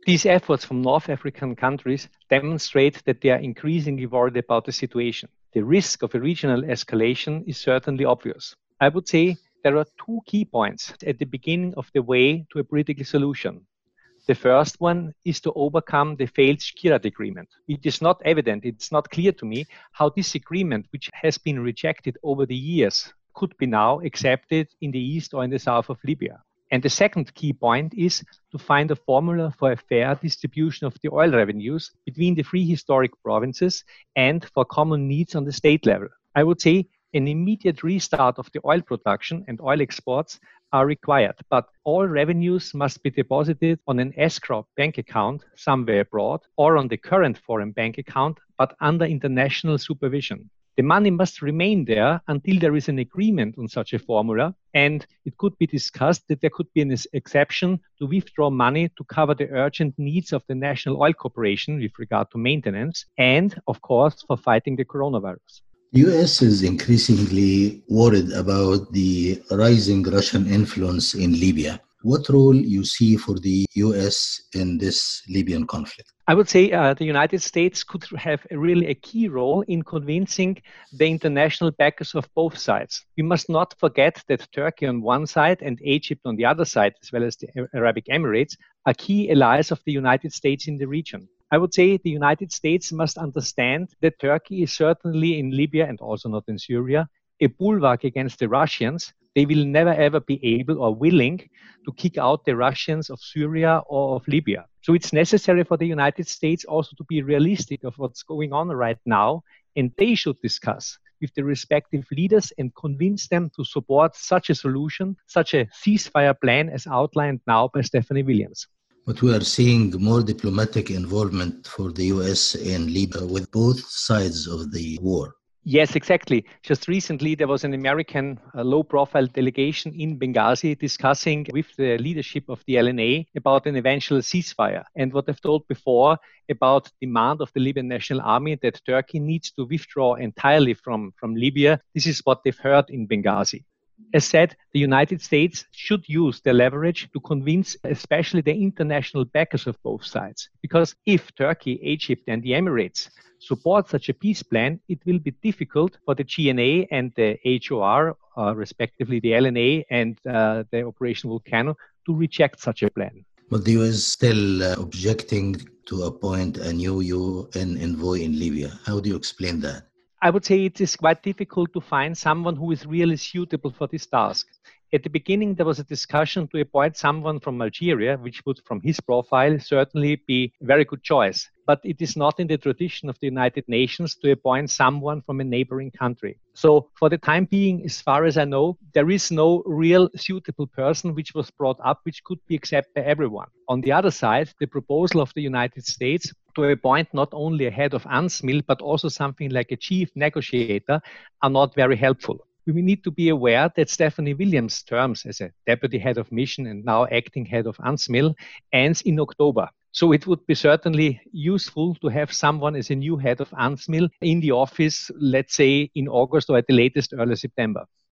These efforts from North African countries demonstrate that they are increasingly worried about the situation. The risk of a regional escalation is certainly obvious. I would say there are two key points at the beginning of the way to a political solution. The first one is to overcome the failed Skhirat agreement. It is not evident, it's not clear to me how this agreement, which has been rejected over the years, could be now accepted in the east or in the south of Libya. And the second key point is to find a formula for a fair distribution of the oil revenues between the three historic provinces and for common needs on the state level. I would say an immediate restart of the oil production and oil exports are required, but all revenues must be deposited on an escrow bank account somewhere abroad or on the current foreign bank account, but under international supervision. The money must remain there until there is an agreement on such a formula, and it could be discussed that there could be an exception to withdraw money to cover the urgent needs of the National Oil Corporation with regard to maintenance and, of course, for fighting the coronavirus. The US is increasingly worried about the rising Russian influence in Libya. What role you see for the US in this Libyan conflict? I would say the United States could have really a key role in convincing the international backers of both sides. We must not forget that Turkey on one side and Egypt on the other side, as well as the Arabic Emirates, are key allies of the United States in the region. I would say the United States must understand that Turkey is certainly in Libya and also not in Syria a bulwark against the Russians. They will never ever be able or willing to kick out the Russians of Syria or of Libya. So it's necessary for the United States also to be realistic of what's going on right now, and they should discuss with the respective leaders and convince them to support such a solution, such a ceasefire plan as outlined now by Stephanie Williams. But we are seeing more diplomatic involvement for the US in Libya with both sides of the war. Yes, exactly. Just recently, there was an American low-profile delegation in Benghazi discussing with the leadership of the LNA about an eventual ceasefire. And what I've told before about demand of the Libyan National Army that Turkey needs to withdraw entirely from Libya, this is what they've heard in Benghazi. As said, the United States should use their leverage to convince especially the international backers of both sides. Because if Turkey, Egypt, and the Emirates support such a peace plan, it will be difficult for the GNA and the HOR, respectively the LNA and the Operation Volcano, to reject such a plan. But the US is still objecting to appoint a new UN envoy in Libya. How do you explain that? I would say it is quite difficult to find someone who is really suitable for this task. At the beginning, there was a discussion to appoint someone from Algeria, which would, from his profile, certainly be a very good choice. But it is not in the tradition of the United Nations to appoint someone from a neighboring country. So for the time being, as far as I know, there is no real suitable person which was brought up, which could be accepted by everyone. On the other side, the proposal of the United States to appoint not only a head of UNSMIL, but also something like a chief negotiator are not very helpful. We need to be aware that Stephanie Williams' terms as a deputy head of mission and now acting head of UNSMIL ends in October. So it would be certainly useful to have someone as a new head of UNSMIL in the office, let's say in August or at the latest early September.